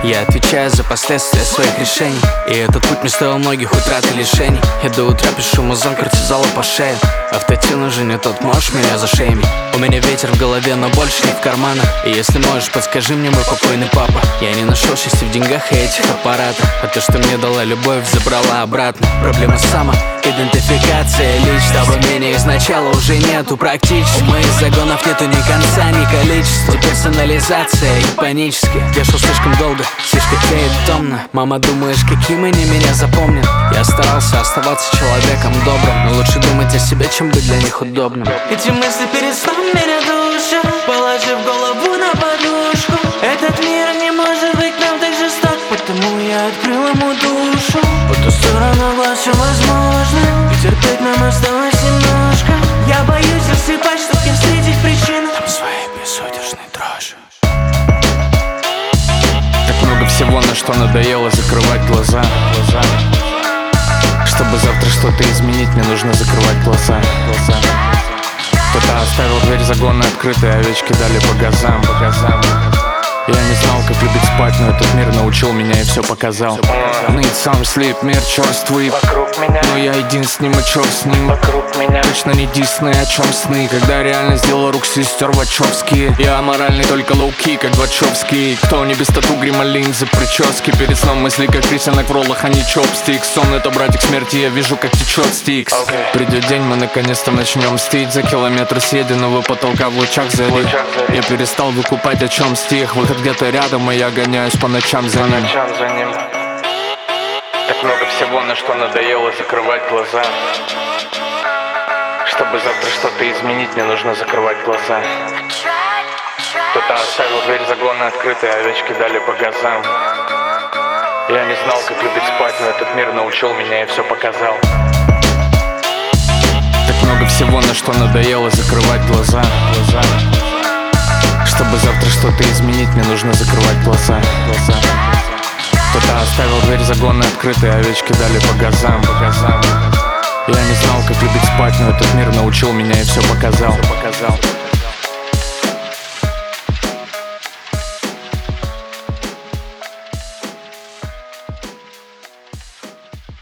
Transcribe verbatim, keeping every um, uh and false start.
Я отвечаю за последствия своих решений, и этот путь мне стоил многих утрат и лишений. Я до утра пишу музон, кортизола по шее. Автотюн уже не тот, можешь меня зашеймить. У меня ветер в голове, но больше не в карманах. И если можешь, подскажи мне, мой покойный папа, я не нашел счастья в деньгах и этих аппаратах, а то, что мне дала любовь, забрала обратно. Проблема самоидентификация лич. Того мнения изначала уже нету практически. Моих загонов нету ни конца, ни количества. Деперсонализация и панически. Я шел слишком долго, слишком клеит томно. Мама, думаешь, каким они меня запомнят? Я старался оставаться человеком добрым, но лучше думать о себе, чем быть для них удобным. Эти мысли перед сном меня душат, положив голову на подушку. Этот мир не может быть нам так жесток, потому я открыл ему душу. По ту сторону глаз все возможно, и терпеть нам осталось немножко. Я боюсь засыпать, чтоб не встретить причину там своей безудержной дрожи. Так много всего, на что надоело закрывать глаза, глаза. Чтобы завтра что-то изменить, мне нужно закрывать глаза, глаза. Кто-то оставил дверь загона открытой, овечки дали по газам, по газам. Я не знал, как любить спать, но этот мир научил меня и все показал. Need some sleep, мир черствый вокруг меня, но я един с ним, и черт с ним вокруг меня. Точно не Дисней, о чем сны, когда реально сделал рук сестер Вачовски. Я аморальный, только лоу-ки, как Вачовский. Кто не без тату, грима, линзы, прически. Перед сном мысли, как рисунок в роллах, а не чопстик. Сон — это братик смерти, я вижу, как течет стикс. okay. Придет день, мы наконец-то начнем мстить за километры съеденного потолка в лучах зари. Я перестал выкупать, о чем стих. Выход где-то рядом, и я гоняюсь по ночам за ним. Так много всего, на что надоело закрывать глаза. Чтобы завтра что-то изменить, мне нужно закрывать глаза. Кто-то оставил дверь загона открытой, овечки дали по газам. Я не знал, как любить спать, но этот мир научил меня и все показал. Так много всего, на что надоело закрывать глаза, глаза. Чтобы завтра что-то изменить, мне нужно закрывать глаза, глаза. Кто-то оставил дверь загона открытой, овечки дали по газам, по газам. Я не знал, как любить спать, но этот мир научил меня и все показал, все показал.